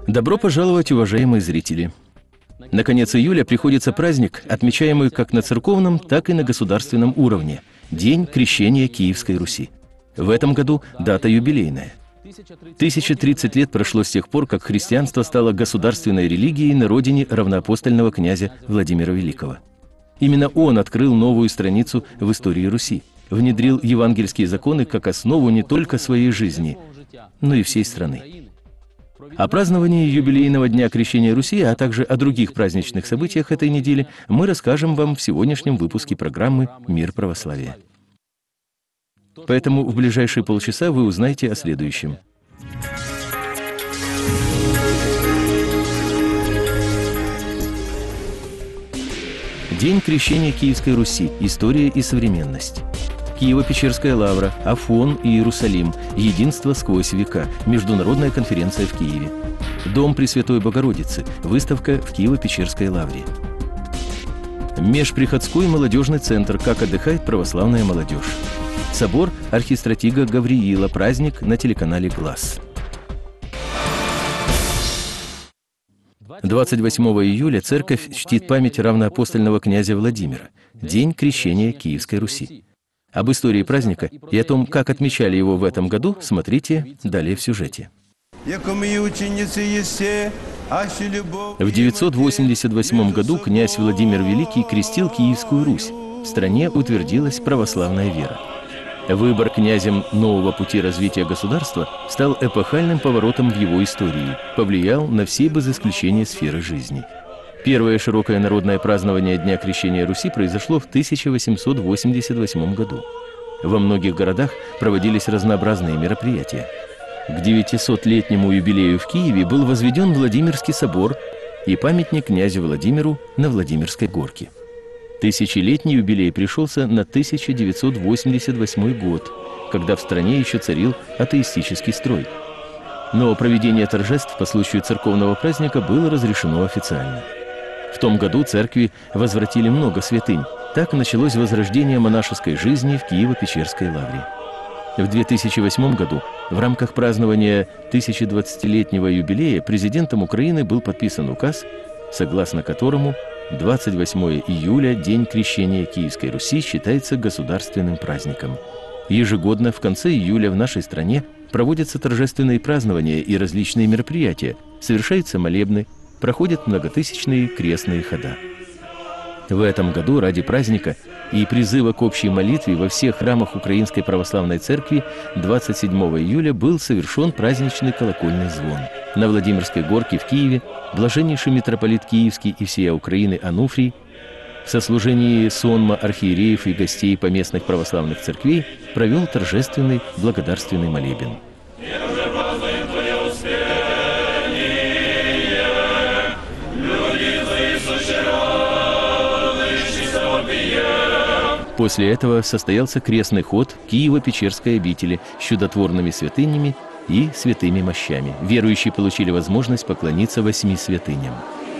Добро пожаловать, уважаемые зрители! На конец июля приходится праздник, отмечаемый как на церковном, так и на государственном уровне – День Крещения Киевской Руси. В этом году дата юбилейная. 1030 лет прошло с тех пор, как христианство стало государственной религией на родине равноапостольного князя Владимира Великого. Именно он открыл новую страницу в истории Руси, внедрил евангельские законы как основу не только своей жизни, но и всей страны. О праздновании юбилейного Дня Крещения Руси, а также о других праздничных событиях этой недели мы расскажем вам в сегодняшнем выпуске программы «Мир православия». Поэтому в ближайшие полчаса вы узнаете о следующем. День Крещения Киевской Руси. История и современность. Киево-Печерская лавра, Афон и Иерусалим. Единство сквозь века. Международная конференция в Киеве. Дом Пресвятой Богородицы. Выставка в Киево-Печерской лавре. Межприходской молодежный центр. Как отдыхает православная молодежь. Собор архистратига Гавриила. Праздник на телеканале «Глас». 28 июля церковь чтит память равноапостольного князя Владимира. День Крещения Киевской Руси. Об истории праздника и о том, как отмечали его в этом году, смотрите далее в сюжете. В 988 году князь Владимир Великий крестил Киевскую Русь. В стране утвердилась православная вера. Выбор князем нового пути развития государства стал эпохальным поворотом в его истории, повлиял на все без исключения сферы жизни. Первое широкое народное празднование Дня Крещения Руси произошло в 1888 году. Во многих городах проводились разнообразные мероприятия. К 900-летнему юбилею в Киеве был возведен Владимирский собор и памятник князю Владимиру на Владимирской горке. Тысячелетний юбилей пришелся на 1988 год, когда в стране еще царил атеистический строй. Но проведение торжеств по случаю церковного праздника было разрешено официально. В том году церкви возвратили много святынь. Так началось возрождение монашеской жизни в Киево-Печерской лавре. В 2008 году в рамках празднования 1020-летнего юбилея президентом Украины был подписан указ, согласно которому 28 июля День Крещения Киевской Руси считается государственным праздником. Ежегодно в конце июля в нашей стране проводятся торжественные празднования и различные мероприятия, совершаются молебны, проходят многотысячные крестные хода. В этом году ради праздника и призыва к общей молитве во всех храмах Украинской Православной Церкви 27 июля был совершен праздничный колокольный звон. На Владимирской горке в Киеве блаженнейший митрополит Киевский и всея Украины Ануфрий в сослужении сонма архиереев и гостей поместных православных церквей провел торжественный благодарственный молебен. После этого состоялся крестный ход Киево-Печерской обители с чудотворными святынями и святыми мощами. Верующие получили возможность поклониться 8 святыням.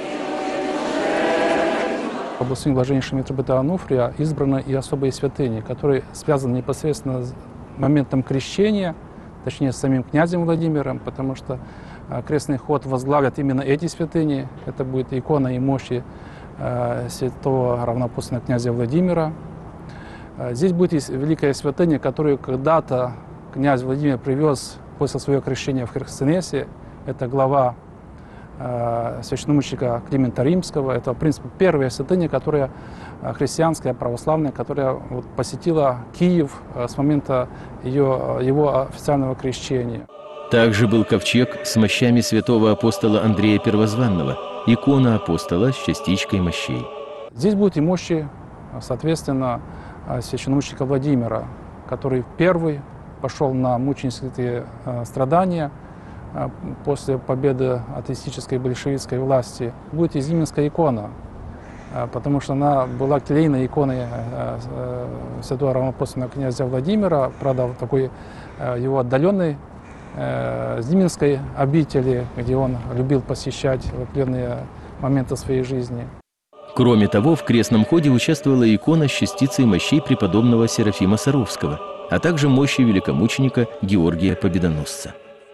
По благословению блаженнейшего митрополита Ануфрия избраны и особые святыни, которые связаны непосредственно с моментом крещения, точнее с самим князем Владимиром, потому что крестный ход возглавят именно эти святыни. Это будет икона и мощи святого равноапостольного князя Владимира. Здесь будет великая святыня, которую когда-то князь Владимир привез после своего крещения в Херсонесе. Это глава священномученика Климента Римского. Это, в принципе, первая святыня, которая христианская, православная, которая посетила Киев с момента его официального крещения. Также был ковчег с мощами святого апостола Андрея Первозванного, икона апостола с частичкой мощей. Здесь будут и мощи, соответственно, священномученика Владимира, который первый пошел на мученические страдания после победы атеистической большевистской власти. Будет и Зименская икона, потому что она была келейной иконой святого равноапостольного князя Владимира, правда, в такой его отдаленной Зименской обители, где он любил посещать в определенные моменты своей жизни. Кроме того, в крестном ходе участвовала икона с частицей мощей преподобного Серафима Саровского, а также мощи великомученика Георгия Победоносца.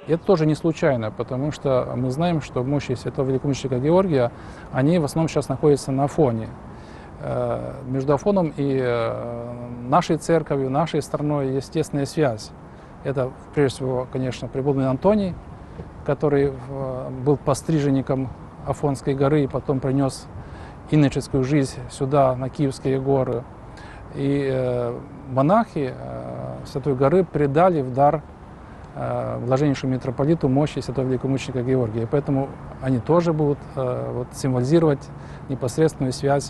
И это тоже не случайно, потому что мы знаем, что мощи святого великомученика Георгия, они в основном сейчас находятся на Афоне. Между Афоном и нашей церковью, нашей страной есть тесная связь. Это, прежде всего, конечно, преподобный Антоний, который был постриженником Афонской горы и потом принес иноческую жизнь сюда, на Киевские горы. И монахи Святой горы передали в дар блаженнейшему митрополиту мощи святого великомученика Георгия. И поэтому они тоже будут символизировать непосредственную связь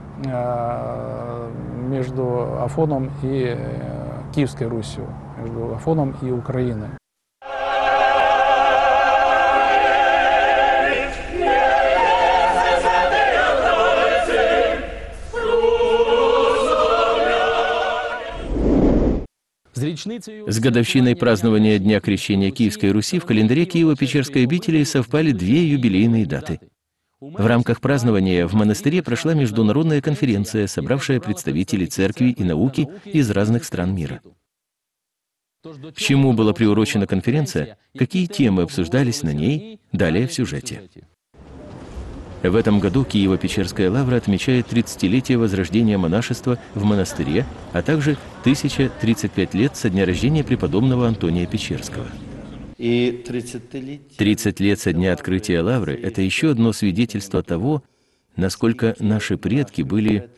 между Афоном и Киевской Русью, между Афоном и Украиной. С годовщиной празднования Дня Крещения Киевской Руси в календаре Киево-Печерской обители совпали две юбилейные даты. В рамках празднования в монастыре прошла международная конференция, собравшая представителей церкви и науки из разных стран мира. К чему была приурочена конференция, какие темы обсуждались на ней, далее в сюжете. В этом году Киево-Печерская лавра отмечает 30-летие возрождения монашества в монастыре, а также 1035 лет со дня рождения преподобного Антония Печерского. 30 лет со дня открытия лавры – это еще одно свидетельство того, насколько наши предки были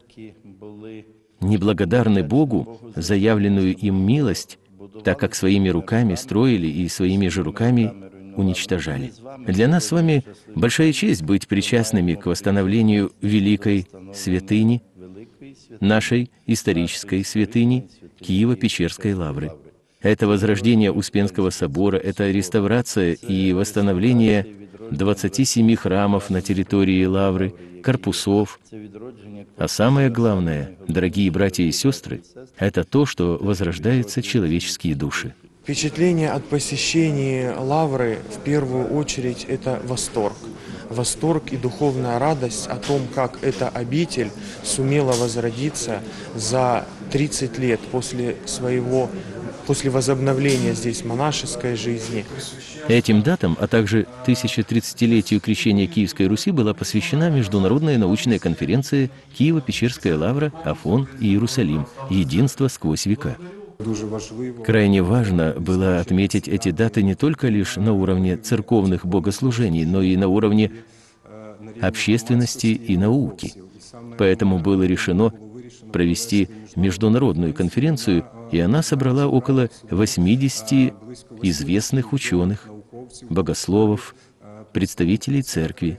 неблагодарны Богу за явленную им милость, так как своими руками строили и своими же руками уничтожали. Для нас с вами большая честь быть причастными к восстановлению великой святыни, нашей исторической святыни Киево-Печерской лавры. Это возрождение Успенского собора, это реставрация и восстановление 27 храмов на территории лавры, корпусов. А самое главное, дорогие братья и сестры, это то, что возрождаются человеческие души. Впечатление от посещения лавры в первую очередь это восторг. Восторг и духовная радость о том, как эта обитель сумела возродиться за 30 лет после возобновления здесь монашеской жизни. Этим датам, а также 1030-летию крещения Киевской Руси была посвящена международная научная конференция «Киево-Печерская лавра, Афон и Иерусалим. Единство сквозь века». Крайне важно было отметить эти даты не только лишь на уровне церковных богослужений, но и на уровне общественности и науки. Поэтому было решено провести международную конференцию, и она собрала около 80 известных ученых, богословов, представителей церкви.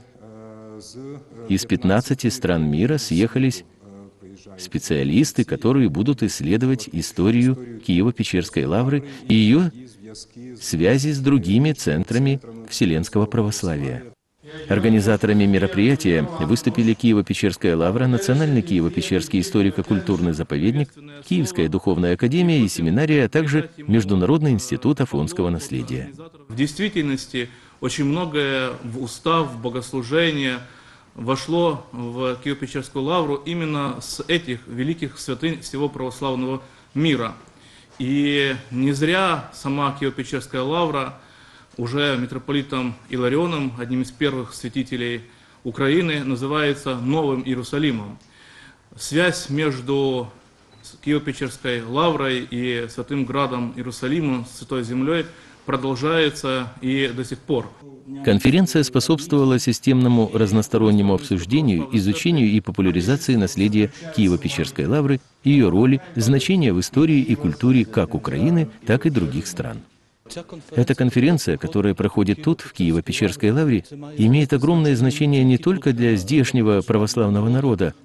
Из 15 стран мира съехались специалисты, которые будут исследовать историю Киево-Печерской лавры и ее связи с другими центрами вселенского православия. Организаторами мероприятия выступили Киево-Печерская лавра, Национальный Киево-Печерский историко-культурный заповедник, Киевская духовная академия и семинария, а также Международный институт афонского наследия. В действительности очень многое в устав, в богослужение вошло в Киево-Печерскую лавру именно с этих великих святынь всего православного мира. И не зря сама Киево-Печерская лавра уже митрополитом Иларионом, одним из первых святителей Украины, называется Новым Иерусалимом. Связь между Киево-Печерской лаврой и Святым Градом Иерусалимом, Святой Землей, продолжается и до сих пор. Конференция способствовала системному разностороннему обсуждению, изучению и популяризации наследия Киево-Печерской лавры, ее роли, значения в истории и культуре как Украины, так и других стран. Эта конференция, которая проходит тут, в Киево-Печерской лавре, имеет огромное значение не только для здешнего православного народа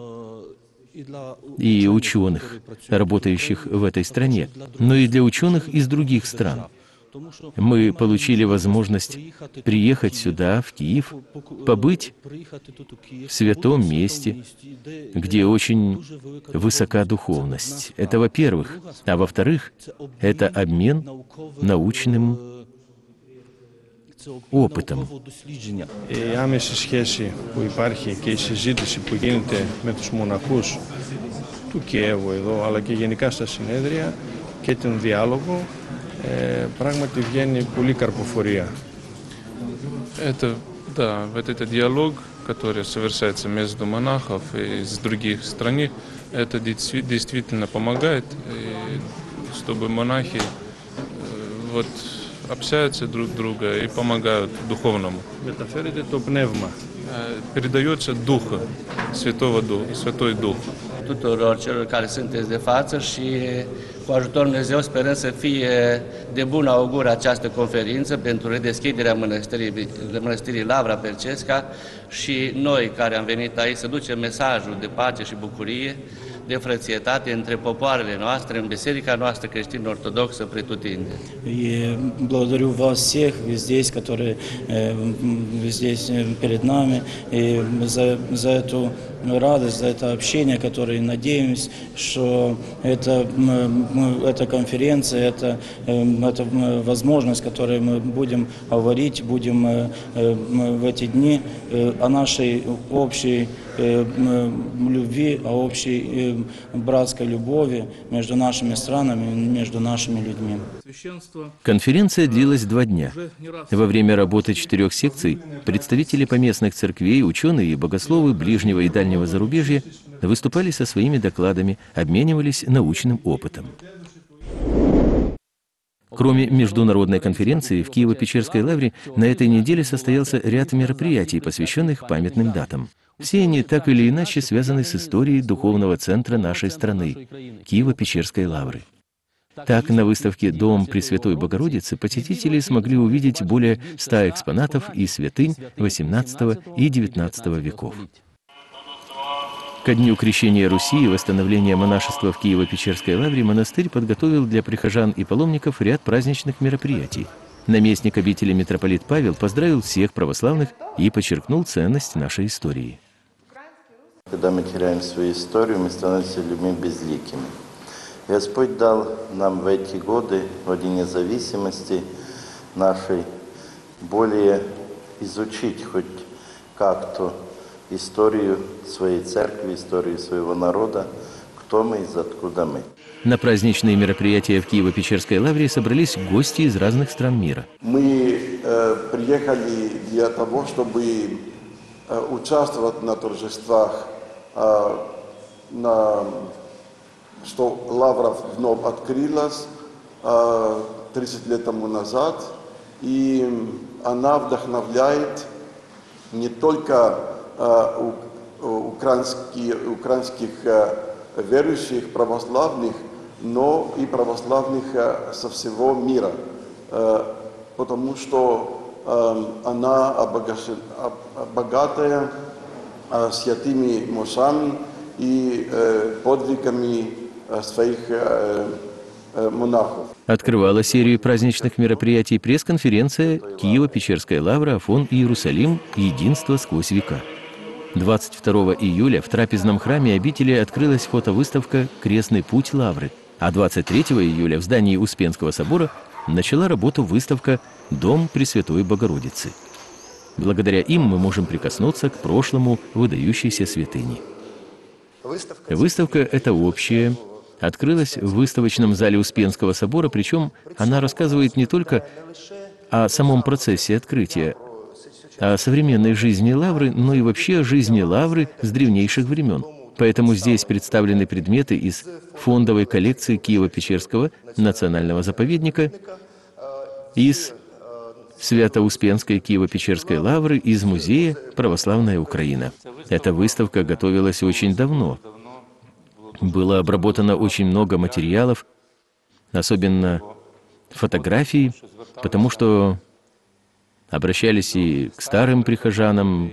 и ученых, работающих в этой стране, но и для ученых из других стран. Мы получили возможность приехать сюда, в Киев, побыть в святом месте, где очень высока духовность. Это во-первых. А во-вторых, это обмен научным опытом. Η άμεση σχέση που υπάρχει και η συζήτηση που γίνεται με τους μοναχούς του Κιέβου εδώ, αλλά και γενικά στα συνέδρια και τον διάλογο Πράγματι βγαίνει πολύ καρποφορία. Да, вот этот диалог, который совершается между монахов и из других стран, это действительно помогает, чтобы монахи вот, общаются друг с другом и помогают духовному. Μεταφέρεται το πνεύμα. Передается Дух, Святой Дух. Tuturor celor care sunteți de față și cu ajutorul Dumnezeu sperăm să fie de bun augur această conferință pentru redeschiderea mănăstirii Lavra Percesca și noi care am venit aici să ducem mesajul de pace și bucurie, de frățietate între popoarele noastre, în biserica noastră creștin-ortodoxă pretutindeni. И благодарю вас всех здесь, которые здесь перед нами, и за эту радость, за это общение, которое надеемся, что эта конференция, это возможность, которой мы будем говорить, будем в эти дни о нашей общей любви, о общей братской любови между нашими странами, между нашими людьми. Конференция длилась 2 дня. Во время работы 4 секций представители поместных церквей, ученые и богословы ближнего и дальнего зарубежья выступали со своими докладами, обменивались научным опытом. Кроме международной конференции, в Киево-Печерской лавре на этой неделе состоялся ряд мероприятий, посвященных памятным датам. Все они так или иначе связаны с историей духовного центра нашей страны – Киево-Печерской лавры. Так, на выставке «Дом Пресвятой Богородицы» посетители смогли увидеть более 100 экспонатов из святынь XVIII и XIX веков. Ко дню крещения Руси и восстановления монашества в Киево-Печерской лавре монастырь подготовил для прихожан и паломников ряд праздничных мероприятий. Наместник обители митрополит Павел поздравил всех православных и подчеркнул ценность нашей истории. Когда мы теряем свою историю, мы становимся людьми безликими. Господь дал нам в эти годы, в День независимости нашей, более изучить хоть как-то историю своей церкви, историю своего народа, кто мы и откуда мы. На праздничные мероприятия в Киево-Печерской лавре собрались гости из разных стран мира. Мы приехали для того, чтобы участвовать на торжествах, что лавра вновь открылась 30 лет тому назад, и она вдохновляет не только украинских верующих, православных, но и православных со всего мира, потому что она богатая святыми мощами и подвигами своих монахов. Открывала серию праздничных мероприятий пресс-конференция «Киево-Печерская лавра, Афон и Иерусалим. Единство сквозь века». 22 июля в трапезном храме обители открылась фотовыставка «Крестный путь лавры», а 23 июля в здании Успенского собора начала работу выставка «Дом Пресвятой Богородицы». Благодаря им мы можем прикоснуться к прошлому выдающейся святыни. Выставка эта общая, открылась в выставочном зале Успенского собора, причем она рассказывает не только о самом процессе открытия, о современной жизни лавры, но и вообще о жизни лавры с древнейших времен. Поэтому здесь представлены предметы из фондовой коллекции Киево-Печерского национального заповедника, из Свято-Успенской Киево-Печерской лавры, из музея «Православная Украина». Эта выставка готовилась очень давно. Было обработано очень много материалов, особенно фотографий, потому что обращались и к старым прихожанам,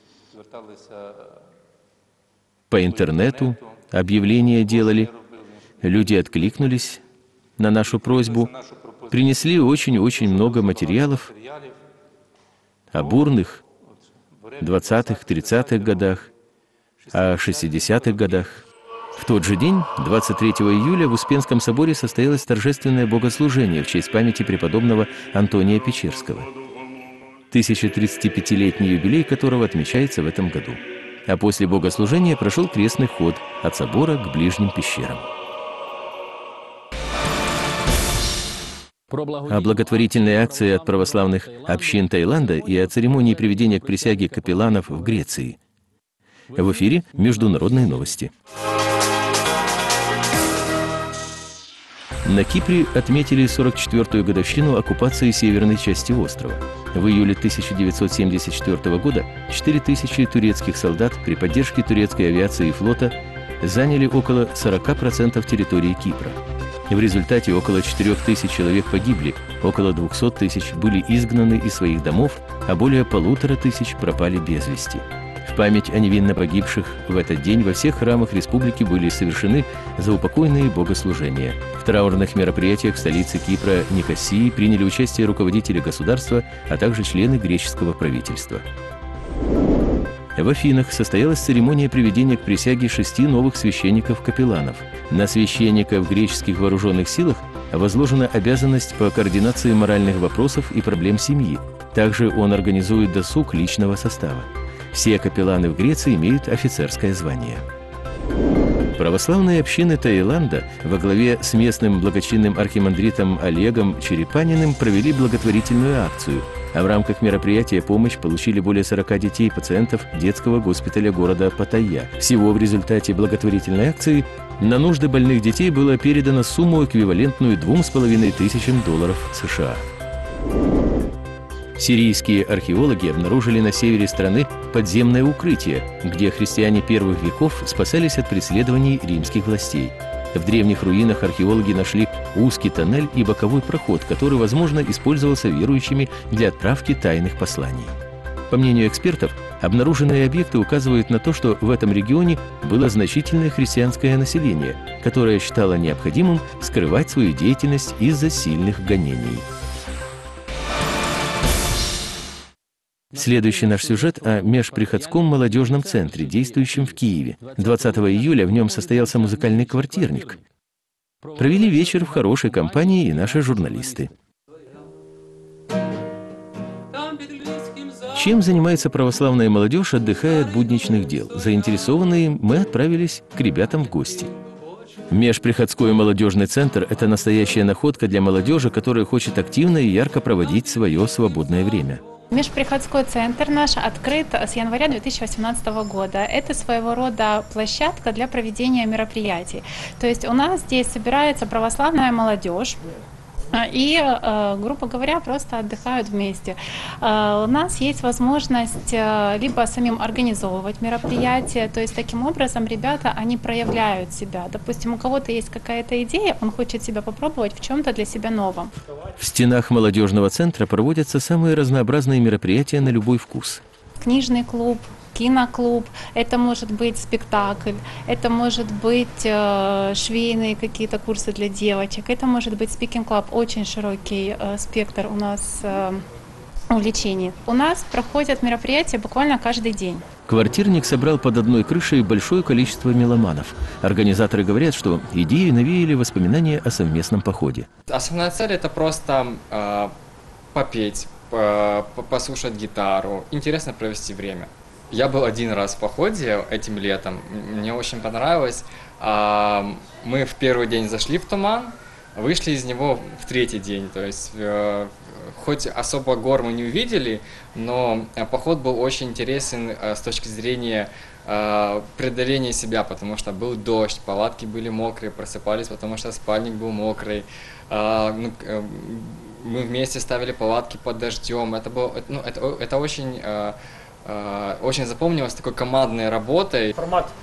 по интернету объявления делали. Люди откликнулись на нашу просьбу, принесли очень-очень много материалов о бурных 20-х, 30-х годах, о 60-х годах. В тот же день, 23 июля, в Успенском соборе состоялось торжественное богослужение в честь памяти преподобного Антония Печерского, 1035-летний юбилей которого отмечается в этом году. А после богослужения прошел крестный ход от собора к ближним пещерам. о благотворительной акции от православных общин Таиланда и о церемонии приведения к присяге капелланов в Греции. В эфире международные новости. На Кипре отметили 44-ю годовщину оккупации северной части острова. В июле 1974 года 4000 турецких солдат при поддержке турецкой авиации и флота заняли около 40% территории Кипра. В результате около 4000 человек погибли, около 200 тысяч были изгнаны из своих домов, а более 1500 пропали без вести. В память о невинно погибших в этот день во всех храмах республики были совершены заупокойные богослужения. В траурных мероприятиях в столице Кипра Никосии приняли участие руководители государства, а также члены греческого правительства. В Афинах состоялась церемония приведения к присяге 6 новых священников-капелланов. На священников греческих вооруженных силах возложена обязанность по координации моральных вопросов и проблем семьи. Также он организует досуг личного состава. Все капелланы в Греции имеют офицерское звание. Православные общины Таиланда во главе с местным благочинным архимандритом Олегом Черепаниным провели благотворительную акцию, а в рамках мероприятия помощь получили более 40 детей-пациентов детского госпиталя города Паттайя. Всего в результате благотворительной акции на нужды больных детей было передано сумму, эквивалентную $2500 США. Сирийские археологи обнаружили на севере страны подземное укрытие, где христиане первых веков спасались от преследований римских властей. В древних руинах археологи нашли узкий тоннель и боковой проход, который, возможно, использовался верующими для отправки тайных посланий. По мнению экспертов, обнаруженные объекты указывают на то, что в этом регионе было значительное христианское население, которое считало необходимым скрывать свою деятельность из-за сильных гонений. Следующий наш сюжет о межприходском молодежном центре, действующем в Киеве. 20 июля в нем состоялся музыкальный квартирник. Провели вечер в хорошей компании и наши журналисты. Чем занимается православная молодежь, отдыхая от будничных дел? Заинтересованные, мы отправились к ребятам в гости. Межприходской молодежный центр – это настоящая находка для молодежи, которая хочет активно и ярко проводить свое свободное время. Межприходской центр наш открыт с января 2018 года. Это своего рода площадка для проведения мероприятий. То есть у нас здесь собирается православная молодежь и, грубо говоря, просто отдыхают вместе. У нас есть возможность либо самим организовывать мероприятия, то есть таким образом ребята, они проявляют себя. Допустим, у кого-то есть какая-то идея, он хочет себя попробовать в чем-то для себя новом. В стенах молодежного центра проводятся самые разнообразные мероприятия на любой вкус. Книжный клуб, киноклуб, это может быть спектакль, это может быть швейные какие-то курсы для девочек, это может быть спикинг-клаб, очень широкий спектр у нас увлечений. У нас проходят мероприятия буквально каждый день. Квартирник собрал под одной крышей большое количество меломанов. Организаторы говорят, что идеи навеяли воспоминания о совместном походе. Основная цель – это просто попеть, послушать гитару, интересно провести время. Я был один раз в походе этим летом, мне очень понравилось. Мы в первый день зашли в туман, вышли из него в третий день. То есть, хоть особо гор мы не увидели, но поход был очень интересен с точки зрения преодоления себя, потому что был дождь, палатки были мокрые, просыпались, потому что спальник был мокрый. Мы вместе ставили палатки под дождем. Это очень запомнилось такой командной работой.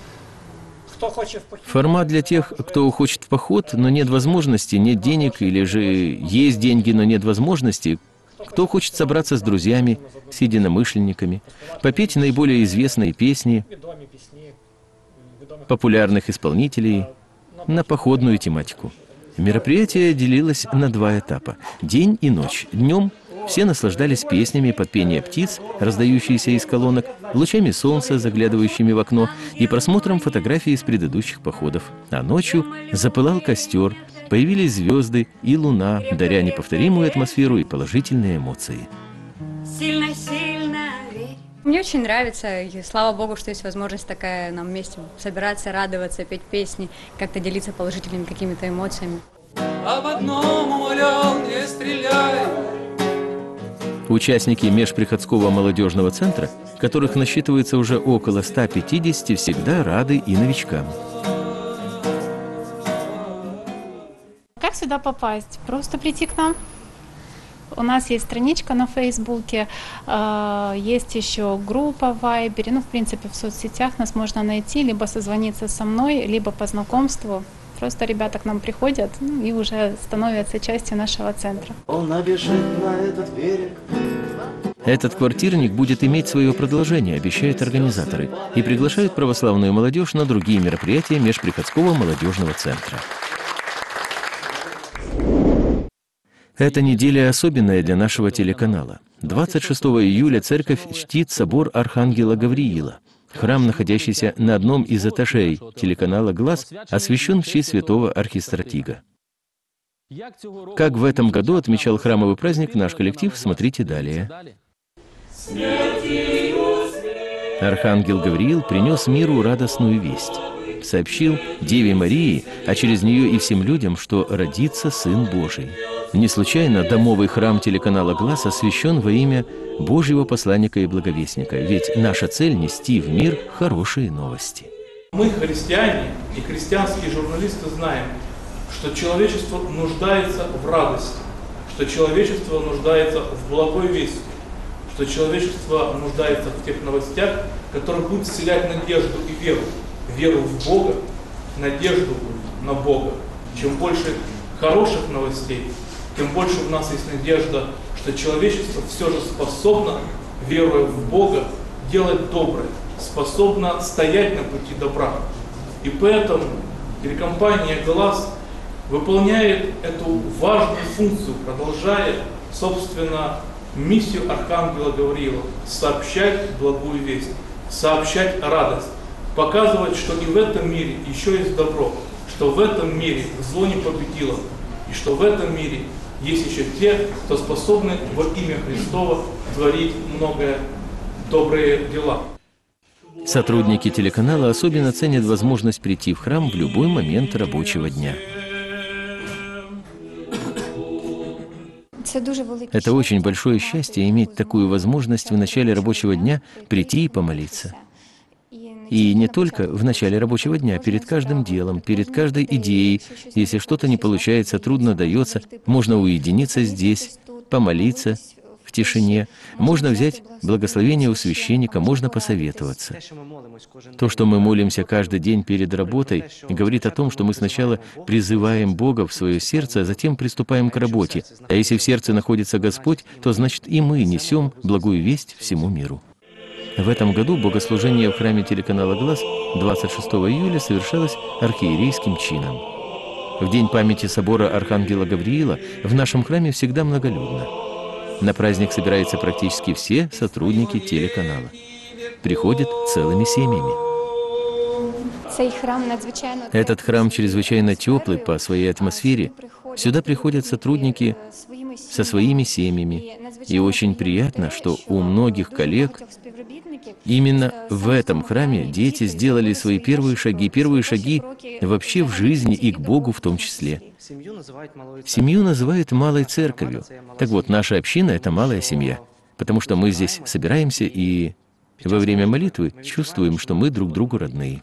Формат для тех, кто хочет в поход, но нет возможности, нет денег, или же есть деньги, но нет возможности. Кто хочет собраться с друзьями, с единомышленниками, попеть наиболее известные песни популярных исполнителей на походную тематику. Мероприятие делилось на 2 этапа – день и ночь. Днем все наслаждались песнями под пение птиц, раздающиеся из колонок, лучами солнца, заглядывающими в окно, и просмотром фотографий из предыдущих походов. А ночью запылал костер, появились звезды и луна, даря неповторимую атмосферу и положительные эмоции. Мне очень нравится, и слава Богу, что есть возможность такая нам вместе собираться, радоваться, петь песни, как-то делиться положительными какими-то эмоциями. Об одном умолял, стреляй. Участники межприходского молодежного центра, которых насчитывается уже около 150, всегда рады и новичкам. Как сюда попасть? Просто прийти к нам. У нас есть страничка на Фейсбуке, есть еще группа в Вайбере, в принципе, в соцсетях нас можно найти, либо созвониться со мной, либо по знакомству. Просто ребята к нам приходят и уже становятся частью нашего центра. Он набежит на этот берег. Этот квартирник будет иметь свое продолжение, обещают организаторы, и приглашают православную молодежь на другие мероприятия межприходского молодежного центра. Эта неделя особенная для нашего телеканала. 26 июля церковь чтит собор Архангела Гавриила. Храм, находящийся на одном из этажей телеканала «Глаз», освящен в честь святого архистратига. Как в этом году отмечал храмовый праздник наш коллектив, смотрите далее. Архангел Гавриил принес миру радостную весть. Сообщил Деве Марии, а через нее и всем людям, что родится Сын Божий. Не случайно домовый храм телеканала «Глаз» освящен во имя Божьего посланника и благовестника, ведь наша цель — нести в мир хорошие новости. Мы, христиане и христианские журналисты, знаем, что человечество нуждается в радости, что человечество нуждается в благой вести, что человечество нуждается в тех новостях, которые будут вселять надежду и веру. Веру в Бога, надежду на Бога. Чем больше хороших новостей, тем больше у нас есть надежда, что человечество все же способно, веруя в Бога, делать доброе, способно стоять на пути добра. И поэтому телекомпания «Глаз» выполняет эту важную функцию, продолжая, собственно, миссию Архангела Гавриила – сообщать благую весть, сообщать радость, показывать, что и в этом мире еще есть добро, что в этом мире зло не победило, и что в этом мире есть еще те, кто способны во имя Христова творить многое добрые дела. Сотрудники телеканала особенно ценят возможность прийти в храм в любой момент рабочего дня. Это очень большое счастье иметь такую возможность в начале рабочего дня прийти и помолиться. И не только в начале рабочего дня, перед каждым делом, перед каждой идеей. Если что-то не получается, трудно дается, можно уединиться здесь, помолиться в тишине, можно взять благословение у священника, можно посоветоваться. То, что мы молимся каждый день перед работой, говорит о том, что мы сначала призываем Бога в свое сердце, а затем приступаем к работе. А если в сердце находится Господь, то значит и мы несем благую весть всему миру. В этом году богослужение в храме телеканала «Глаз» 26 июля совершалось архиерейским чином. В день памяти собора Архангела Гавриила в нашем храме всегда многолюдно. На праздник собираются практически все сотрудники телеканала. Приходят целыми семьями. Этот храм чрезвычайно теплый по своей атмосфере. Сюда приходят сотрудники со своими семьями. И очень приятно, что у многих коллег именно в этом храме дети сделали свои первые шаги вообще в жизни и к Богу в том числе. Семью называют малой церковью. Так вот, наша община — это малая семья, потому что мы здесь собираемся и во время молитвы чувствуем, что мы друг другу родные.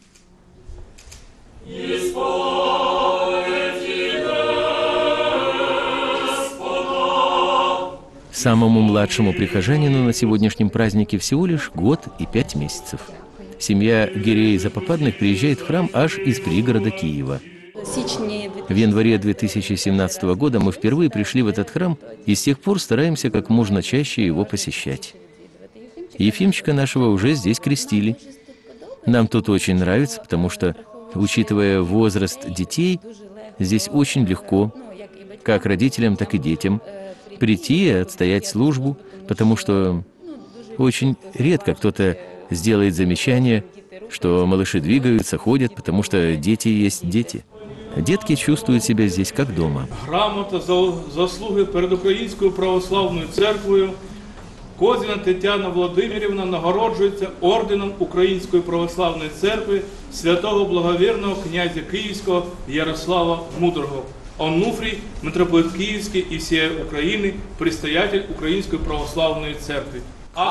Самому младшему прихожанину на сегодняшнем празднике всего лишь год и 5 месяцев. Семья Гиреи-Запопадных приезжает в храм аж из пригорода Киева. В январе 2017 года мы впервые пришли в этот храм и с тех пор стараемся как можно чаще его посещать. Ефимчика нашего уже здесь крестили. Нам тут очень нравится, потому что, учитывая возраст детей, здесь очень легко, как родителям, так и детям, прийти и отстоять службу, потому что очень редко кто-то сделает замечание, что малыши двигаются, ходят, потому что дети есть дети. Детки чувствуют себя здесь как дома. Грамота за заслуги перед Українською православною церквою Козіна Тетяна Володимирівна нагороджується орденом Української православної церкви святого благовірного князя Київського Ярослава Мудрого. Онуфрий, митрополит Киевский и всей Украины, предстоятель Украинской Православной Церкви.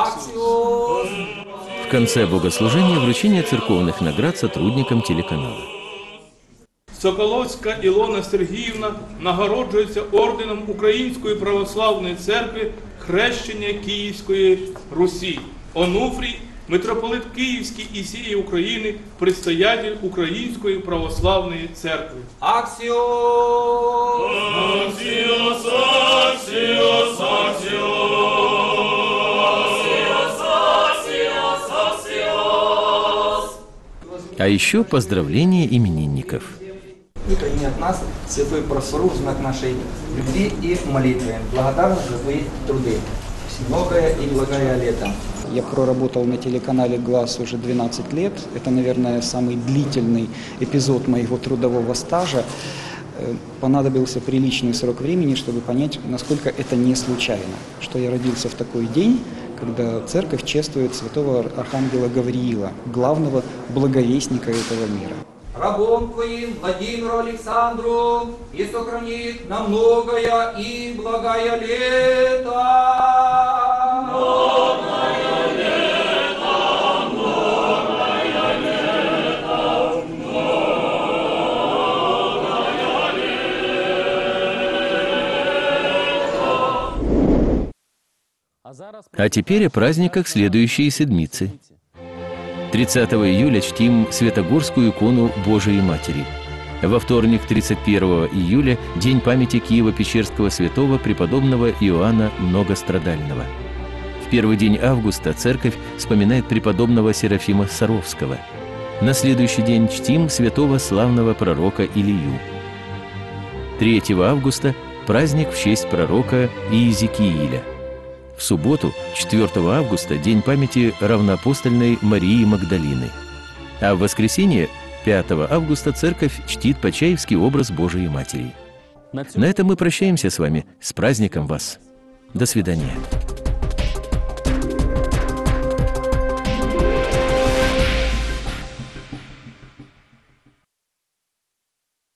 В конце богослужения вручение церковных наград сотрудникам телеканала. Соколовська Ілона Сергіївна нагороджується орденом Української Православної Церкви Хрещення Київської Русі. Онуфрій, митрополит Київський і всієї України, предстоятель Української Православної Церкви. Аксіос! Аксіос! Аксіос! Аксіос! А еще поздравления именинников. И прими от нас святую просфору в знак нашей любви и молитвы. Благодарность за твои труды. Всемногое и благое лето. Я проработал на телеканале «Глаз» уже 12 лет. Это, наверное, самый длительный эпизод моего трудового стажа. Понадобился приличный срок времени, чтобы понять, насколько это не случайно. Что я родился в такой день, когда церковь чествует святого архангела Гавриила, главного благовестника этого мира. Рабом Твоим Владимиру Александру и сохранит на многое и благое лето. Многое лето, многое лето, многое лето. А теперь о праздниках следующей седмицы. 30 июля чтим Святогорскую икону Божией Матери. Во вторник, 31 июля, день памяти Киево-Печерского святого преподобного Иоанна Многострадального. В первый день августа церковь вспоминает преподобного Серафима Саровского. На следующий день чтим святого славного пророка Илию. 3 августа – праздник в честь пророка Иезекииля. В субботу, 4 августа, день памяти равноапостольной Марии Магдалины. А в воскресенье, 5 августа, церковь чтит Почаевский образ Божией Матери. На этом мы прощаемся с вами. С праздником вас! До свидания!